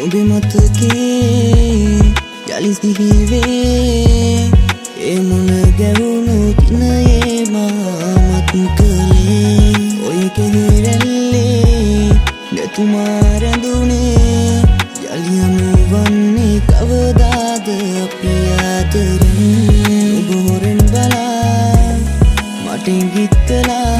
නුඹේ මතකේ යලි සිහිවේ ඒ මුණ ගැවුණු දිනයේ මාමත් කළේ ඔය කෙරෙල්ලේ නැතුමා රැඳුනේ යලි හමුවන්නේ කවදාද අපි අතරින් ඔබ හොරෙන් බලා මට ගිත්තලා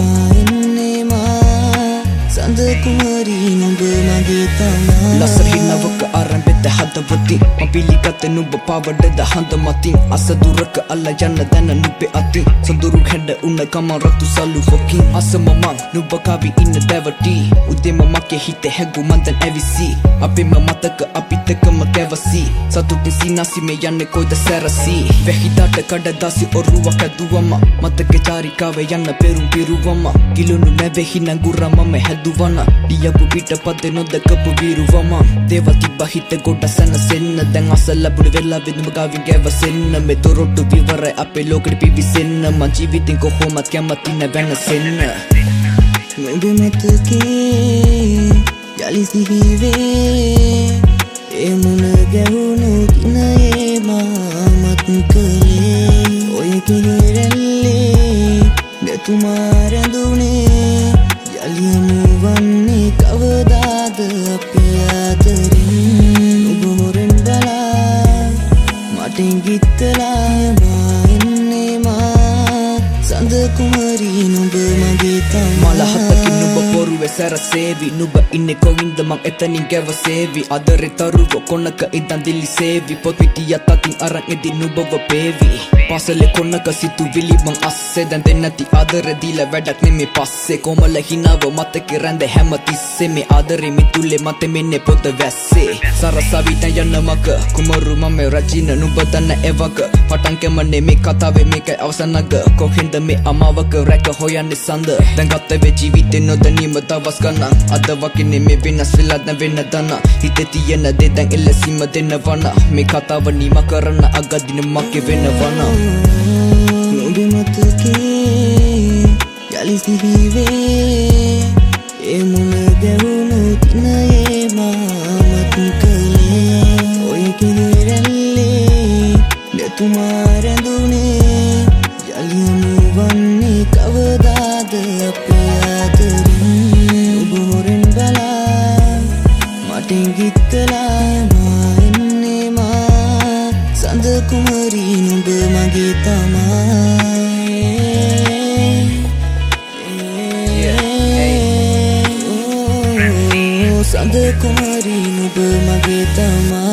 සඳ කුමරී නුඹ මගේ තමා ලසරිනවක ආරම්භෙත හදවතින් මපිලිගත නුඹ පවඩද හඳ මතින් අසදුරක අල්ල යන්න දැන නුඹේ අතින් සඳුරු හැඩ උන්න ගම රතු සලු ෆොකින් අසමමං නුඹ කවි ඉන්න දැවටි උදෙම මගේ හිත හැගු මන්දන් ඇවිසි අපෙම මතක අපිතකම කැවසි සතුටින් සිනාසි මේ යන්නේ කොයිද සැරසි වැහිදාට කඩදාසි ඔරුවක් ඇදුවම මතක චාරිකාවේ යන්න පෙරුම් පිරුවම ගිලුණු නැවෙහි නඟුරම හැදුවන ලියපු පිටපතේ නොදකපු විරුවම දේවල් තිබ්බ හිත ගොඩ සැනසෙන්න දැන් අස ලැබුණ වෙලාවෙ නුඹ ගාවින් ගැවසෙන්න මේ දොරටු විවරයි අපේ ලෝකෙට පිවිසෙන්න මං ජීවිතෙන් කොහොමත් කැමති නැ වෙනසෙන්න නුඹේ මතකේ යලි සිහිවේ ඒ මුණ ගැවුණු දිනයේ මාමත් කළේ ඔය කෙරෙල්ලේ නැතුමා රැඳුනේ යලි හමුවන්නේ කවදාද අපි අතරින් ඔබ හොරෙන් බලා මට ගිත්තලා එන්නේ මා සඳ කුමරී නුඹ මගේ තමා මලහතකින් නුඹ පොරුවේ සැරසේවි නුඹ ඉන්නේ කොවින්ද මං එතනින් ගැවසේවි අදරේ තරුව කොනක ඉඳන් දිලිසේවි පොත් පිටියත් අතින් අරන් එදි නුඹව පේවි පාසලේ කොනක සිතුවිලි මං අස්සේ දැන් දෙන්නති ආදරේ දීලා වැඩක් නෙමේ පස්සේ කොමල හිනාව මතකේ රැඳ හැම තිස්සේ මේ ආදරේ මිතුලේ මතේ මෙන්නේ පොත වැස්සේ සරසවිත යන මක කුමරු මම රජින නුඹ දන්න එවක පටන් කැමනේ මේ කතාවේ මේකයි අවසනක කොහෙන්ද මේ අමාවක රැක හොයන්නේ සඳ දැන් ගත වේ ජීවිතේ නොදැනීම දවස් ගණන් අද වගේ නෙමේ වෙනස් වෙලා දැන් වෙන දන හිතේ තියෙන දේ දැන් එලෙසින්ම දෙනවන මේ කතාව නිම කරන අගදින මගේ වෙනවන නුඹේ මතකේ යලි සිහිවේ ඒ මුණ ගැවුණු දිනයේ මාමත් කළේ ඔය කෙරෙල්ලේ නැතුමා රැඳුනේ යලි හමුවන්නේ කවදාද අපේ අතරින් ඔබ හොරෙන් බලා මට ගිත්තලා එන්නේ මා සඳ කුමරී නුඹ මගේ තමා සඳ කුමරී නුඹ මගේ තමා